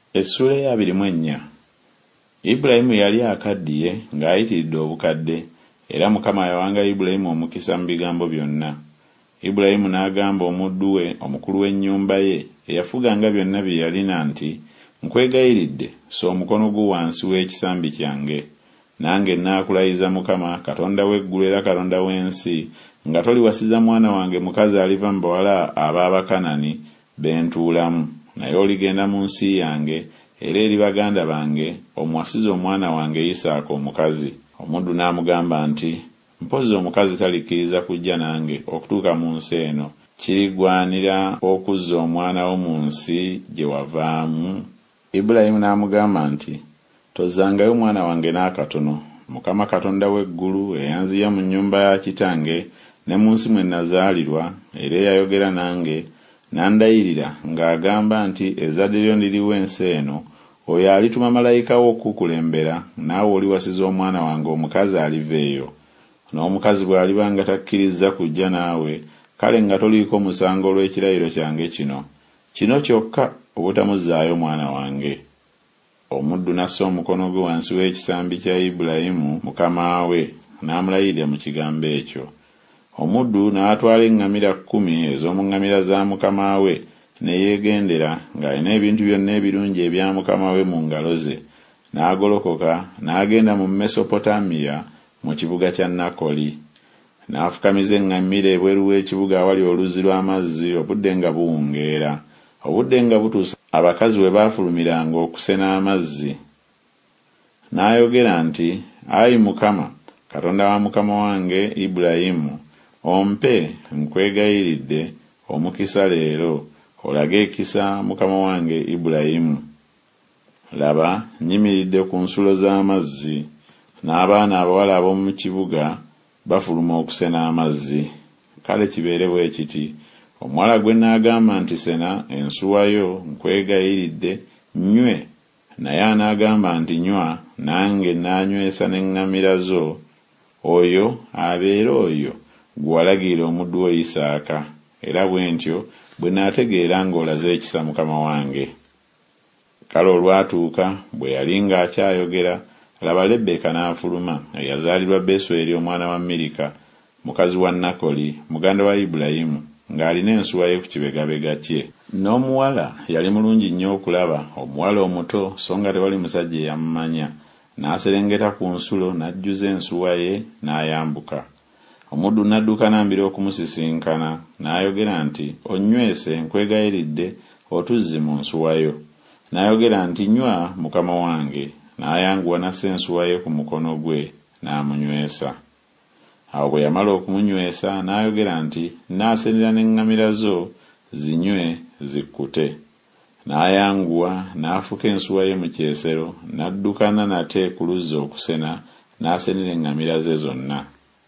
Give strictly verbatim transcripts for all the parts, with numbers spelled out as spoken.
Essula ya abiri mu ennya. Ibulayimu yali akaddiye ng'ayitiridde obukadde, era Mukama yawanga Ibulayimu omukisa mu bigambo byonna. Ibulayimu n'agamba omuddu we omukulu w'ennyumba ye eyafuganga byonna bye yalina nti, nkwegayiridde so omukono gwo wansi w'ekisambi kyange, nange nnaakulayiza Mukama Katonda w'eggulu era Katonda w'ensi, nga toliwasiza mwana wange mukazi aliva mu bawala ab'Abakanani bentuulamu, naye oligenda mu nsi yange era eri baganda bange omuwasiza omwana wange Isaaka omukazi. Omuddu n'amugamba nti, mpozi omukazi talikkiriza kujja nange okutuuka mu nsi eno, kirigwanira okuzza omwana wo mu nsi gye wavaamu? Ibulayimu n'amugamba nti, tozzangayo mwana wange n'akatono. Mukama Katonda w'eggulu eyanziya mu nnyumba ya kitange ne mu nsi mwe nazaalirwa, era eyayogera nange n'andayirira ng'agamba nti ezzadde lyo ndiriwa ensi eno, oyo alituma malayika wo okukulembera, naawe oliwasiza omwana wange omukazi aliva eyo. N'omukazi bw'aliba nga takkiriza kujja naawe, kale nga toliiko musango olw'ekirayiro kyange kino, kino kyokka obutamuzzaayo mwana wange. Omuddu n'assa omukono gwe wansi w'ekisambi kya Ibulayimu mukama we, n'amulayirira mu kigambo ekyo. Omuddu n'atwala eŋŋamira kkumi ez'omu ŋŋamira za mukama we, ne yeegendera ng'alina ebintu byonna ebirungi ebya mukama we mu ngalo ze. N'agolokoka n'agenda mu Mesopotamiya mu kibuga kya Nakoli. N'afukamiza eŋŋamira ebweru w'ekibuga awali oluzzi lw'amazzi, obudde nga buwungeera. Obudde nga butuusa, abakazi we baafulumiranga okusena amazzi. N'ayogera nti, ayi Mukama, Katonda wa mukama wange Ibulayimu, ompe nkwegayiridde omukisa leero, olage ekisa mukama wange Ibulayimu. Laba, nyimiridde ku nsulo z'amazzi, n'abaana abawala ab'omu kibuga bafuluma okusena amazzi. Kale kibeere bwe kiti, omuwala gwe n'agamba nti sena ensuwa yo nkwegayiridde nywe, naye anaagamba nti nywa, nange n'anywesa n'eŋŋamira zo, oyo abeera oyo gwe walagirira omuddu wo Isaaka, era bwe ntyo bwe naategeera ng'olaze ekisa mukama wange. Kale olwatuuka bwe yali ng'akyayogera, laba Lebbeeka n'afuluma, eyazaalirwa Besweri omwana wa Mirika, mukazi wa Nakoli, muganda wa Ibulayimu, ng'alina ensuwa ye ku kibegabega kye. N'omuwala yali mulungi nnyo okulaba, omuwala omuto so nga tewali musajja eyamumanya. N'aserengeta ku nsulo n'ajjuza ensuwa ye n'ayambuka. Omuddu n'adduka n'ambira okumusisinkana, n'ayogera nti, onnywese nkwegayiridde otuzzi mu nsuwa yo. N'ayogera nti, nywa mukama wange. N'ayanguwa n'assa ensuwa ye ku mukono gwe n'amunywesa. Awo bwe yamala okumunywesa n'ayogera nti, n'asenera n'eŋŋamira zo zinywe zikkute. N'ayanguwa n'afuka ensuwa ye mu kyesero, n'addukana nate ku luzzi okusena, n'asenera eŋŋamira ze zonna.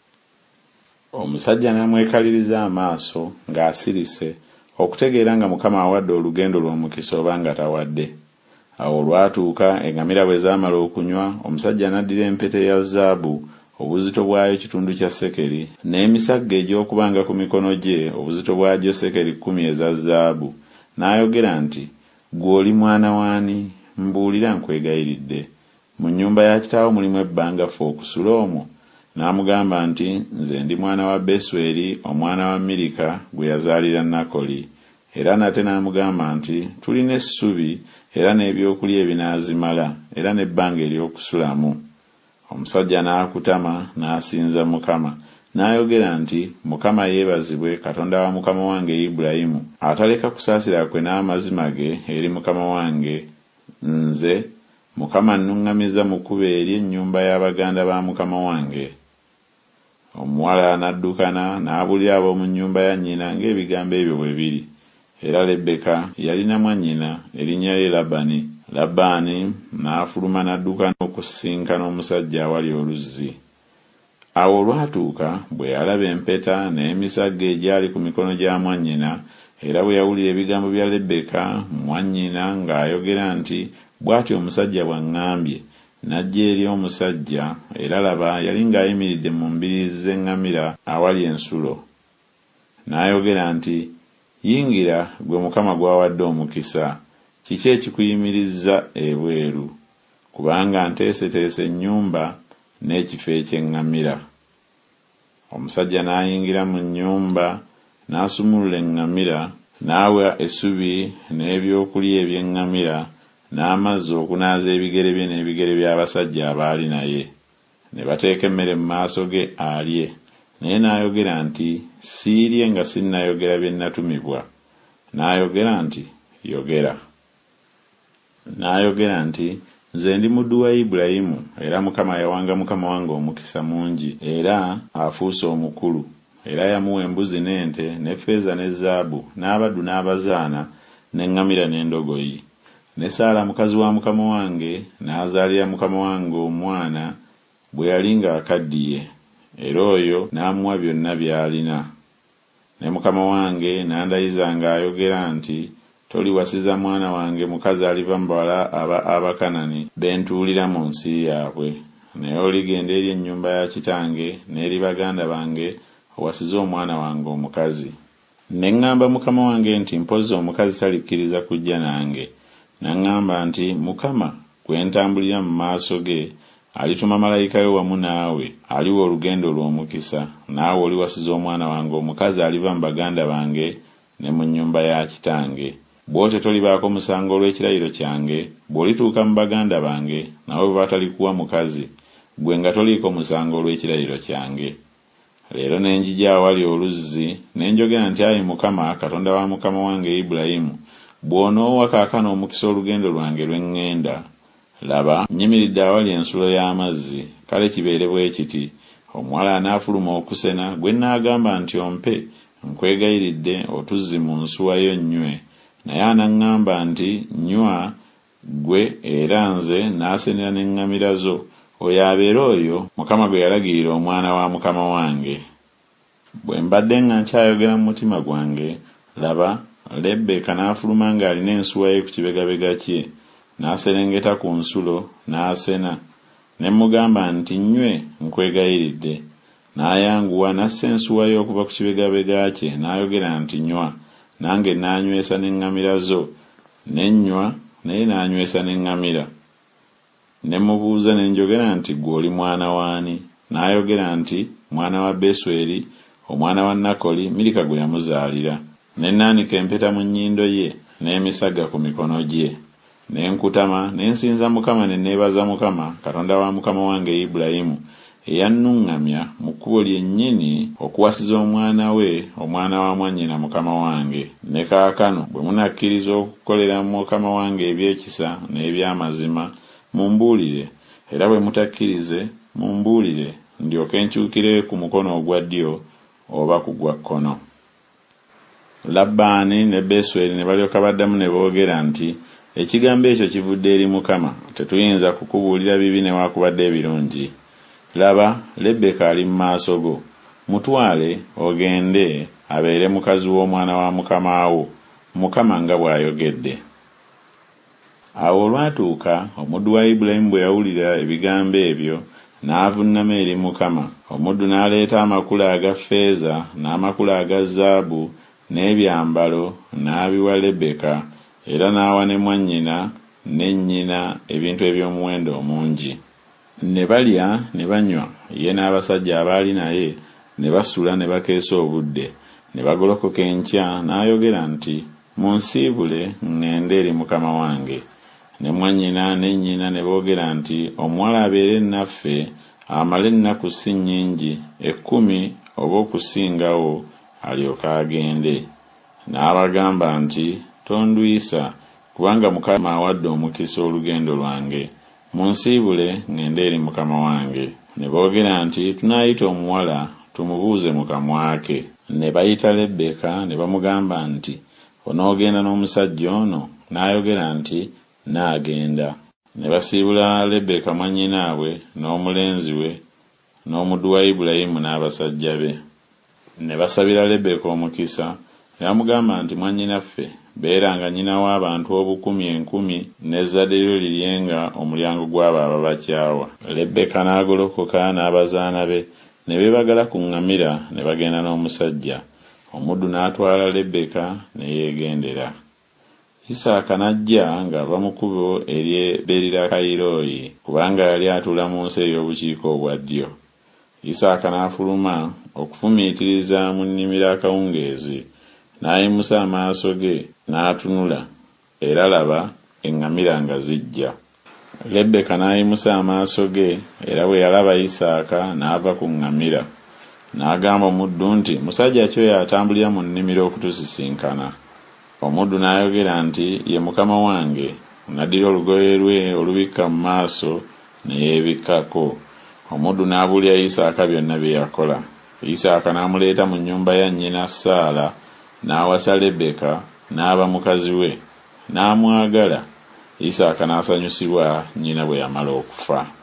Omusajja n'amwekaliriza amaaso ng'asirise okutegeera nga Mukama awadde olugendo lw'omukisa oba nga tawadde. Awo olwatuuka eŋŋamira bwe zaamala okunywa, omusajja n'addira empete ya zaabu obuzito bwayo kitundu kya sekeri, n'emisaggo egy'okubanga ku mikono gye obuzito bwagyo sekeri kkumi eza zaabu. N'ayogera nti, ggwe oli mwana waani? Mbuulira nkwegayiridde. Mu nnyumba ya kitaawo mulimu ebbanga ffe okusula omwo? N'amugamba nti, nze ndi mwana wa Besweri omwana wa Mirika gwe yazaalira Nakoli. Era nate n'amugamba nti, tulina essubi era n'ebyokulya ebinaazimala, era n'ebbanga ery'okusulamu. Omusajja n'akutama n'asinza Mukama, n'ayogera nti, Mukama yeebazibwe, Katonda wa mukama wange Ibulayimu, ataleka kusaasira kwe n'amazima ge eri mukama wange. Nze Mukama nnuŋŋamiza mu kkubo eri ennyumba y'abaganda ba mukama wange. Omuwala n'addukana n'abulira ab'omu nnyumba ya nnyina ng'ebigambo ebyo bwe biri. Era Lebbeeka yalina mwannyina erinnya lye Labani. Labbaani n'afuluma n'adduka n'okusisinkana omusajja awali oluzzi. Awo olwatuuka bwe yalaba empeta n'emisaggo egyali ku mikono gya mwannyina, era bwe yawulira ebigambo bya Lebbeeka mwannyina ng'ayogera nti, bw'atyo omusajja bw'aŋŋambye, n'ajja eri omusajja, era laba yali ng'ayimiridde mu mbiriizi z'eŋŋamira awali ensulo. N'ayogera nti, yingira gwe Mukama gw'awadde omukisa, kiki ekikuyimirizza ebweru? Kubanga nteeseteese ennyumba n'ekifo eky'eŋŋamira. Omusajja n'ayingira mu nnyumba n'asumulula eŋŋamira, n'awa essubi n'ebyokulya eby'eŋŋamira n'amazzi okunaaza ebigere bye n'ebigere by'abasajja abaali naye. Ne bateeka emmere mu maaso ge alye, naye n'ayogera nti, siirye nga sinnayogera bye natumibwa. N'ayogera nti, yogera. N'ayogera nti, nze ndi muddu wa Ibulayimu, era Mukama yawanga mukama wange omukisa mungi, era afuuse omukulu, era yamuwa embuzi n'ente n'effeeza ne zaabu n'abaddu n'abazaana n'eŋŋamira n'endogoyi. Ne Saala mukazi wa mukama wange n'azaalira mukama wange omwana bwe yali ng'akaddiye, era oyo n'amuwa byonna by'alina. Ne mukama wange n'andayiza ng'ayogera nti, toliwasiza mwana wange mukazi aliva mu bawala aba Abakanani bentuulira mu nsi yaabwe, naye oligenda eri ennyumba ya kitange n'eri baganda bange owasize omwana wange omukazi. Ne ŋŋamba mukama wange nti, mpozzi omukazi talikkiriza kujja nange. N'aŋŋamba nti, Mukama gwe ntambulira mu maaso ge alituma malayika we wamu naawe, aliwa olugendo lw'omukisa, naawe oliwasiza omwana wange omukazi aliva mu baganda bange ne mu nnyumba ya kitange. Bw'otyo tolibaako musango olw'ekirayiro kyange, bw'olituuka mu baganda bange nawe bwe batalikuwa mukazi, gwe nga toliiko musango olw'ekirayiro kyange. Leero ne njija awali oluzzi ne njogera nti, ayi Mukama, Katonda wa mukama wange Ibulayimu, bw'onoowa kaakano omukisa olugendo lwange lwe ŋŋenda, laba nnyimiridde awali ensulo y'amazzi, kale kibeere bwe kiti. Omuwala anaafuluma okusena, gwe n'agamba nti, ompe, nkwegayiridde otuzzi mu nsuwa yo nnywe. Naye anaŋŋamba nti, nnywa gwe, era nze n'asenera n'eŋŋamira zo. Oyo abeera oyo Mukama gwe yalagirira omwana wa mukama wange. Bwe mbadde nga nkyayogera mu mutima gwange, laba Lebbeeka n'afuluma ng'alina ensuwa ye ku kibegabega kye, n'aserengeta ku nsulo n'asena. Ne mugamba nti, nnywe, nkwegayiridde. N'ayanguwa n'assa ensuwa ye okuva ku kibegabega kye, n'ayogera nti, nnywa. Nange n'anywesa n'eŋŋamira zo, ne nnywa, naye n'anywesa n'eŋŋamira. Ne mubuuza ne njogera nti, ggwe oli mwana waani? N'ayogera nti, mwana wa Besweri, omwana wa Nakoli, Mirika gwe yamuzaalira. Ne naanika empeta mu nnyindo ye n'emisaga ku mikono gye. Ne nkutama ne nsinza Mukama ne neebaza Mukama, Katonda wa mukama wange Ibulayimu, eyannuŋŋamya mu kkubo lyennyini okuwasiza omwana we, omwana wa mwannyina mukama wange. Ne kaakano bwe munakkiriza okukolera mukama wange ebyekisa n'eby'amazima, mumbuulire, era bwe mutakkirize mumbuulire, ndyoke nkyukire ku mukono ogwa ddyo oba ku gwa kkono. Labbaani ne Besweri ne balyoka baddamu ne boogera nti, ekigambo ekyo kivudde eri Mukama, tetuyinza kukubuulira bibi newaakubadde ebirungi. Laba, Lebbeeka ali mu maaso go, mutwale ogende abeere mukazi w'omwana wa mukama wo, Mukama nga bw'ayogedde. Awo olwatuuka, omuddu wa Ibulayimu bwe yawulira ebigambo ebyo, n'avunnama eri Mukama. Omuddu n'aleeta amakula aga ffeeza n'amakula aga zaabu n'ebyambalo n'abiwa Lebbeeka, era n'awa ne mwannyina ne nnyina ebintu eby'omuwendo omungi. Ne balya ne banywa, ye n'abasajja abaali naye, ne basula ne bakeesa obudde. Ne bagolokoka enkya, n'ayogera nti, munsiibule ŋŋende eri mukama wange. Ne mwannyina ne nnyina ne boogera nti, omuwala abeere naffe amale ennaku si nnyingi, ekkumi oba okusingawo, alyoke agende. N'abagamba nti, tonduyisa, kubanga Mukama awadde omukisa olugendo lwange. Munsiibule ŋŋende eri mukama wange. Ne boogera nti, tunaayita omuwala tumubuuze mu kamwa ke. Ne bayita Lebbeeka ne bamugamba nti, onoogenda n'omusajja ono? N'ayogera nti, naagenda. Ne basiibula Lebbeeka mwannyinaabwe n'omulenzi we n'omuddu wa Ibulayimu n'abasajja be. Ne basabira Lebbeeka omukisa, ne bamugamba nti, mwannyinaffe, beeranga nnyina w'abantu obukumi enkumi n'ezzadde lyo liryenga omulyango gw'abo ababakyawa. Lebbeeka n'agolokoka n'abazaana be ne beebagala ku ŋŋamira ne bagenda n'omusajja. Omuddu n'atwala Lebbeeka ne yeegendera. Isaaka n'ajja ng'ava mu kkubo ery'e Beerirakairoyi kubanga yali atuula mu nsi ey'obukiika obwa ddyo. Isaaka n'afuluma okufumiitiriza mu nnimiro akawungeezi, n'ayimusa amaaso ge n'atunula, era laba eŋŋamira nga zijja. Lebeka n'ayimusa amaaso ge, era bwe yalaba Isaaka n'ava ku ŋŋamira, n'agamba omuddu nti, musajja ki oyo atambulira mu nnimiro okutusisinkana? Omuddu n'ayogera nti, ye mukama wange. N'addira olugoye lwe olubikka mu maaso ne yeebikkako. Omuddu n'abuulira Isaaka byonna bye yakola. Isaaka n'amuleeta mu nnyumba ya nnyina Saala, n'awasa Lebeka, n'aba mukazi we, n'amwagala. Isaaka n'asanyusibwa nnyina bwe yamala okufa.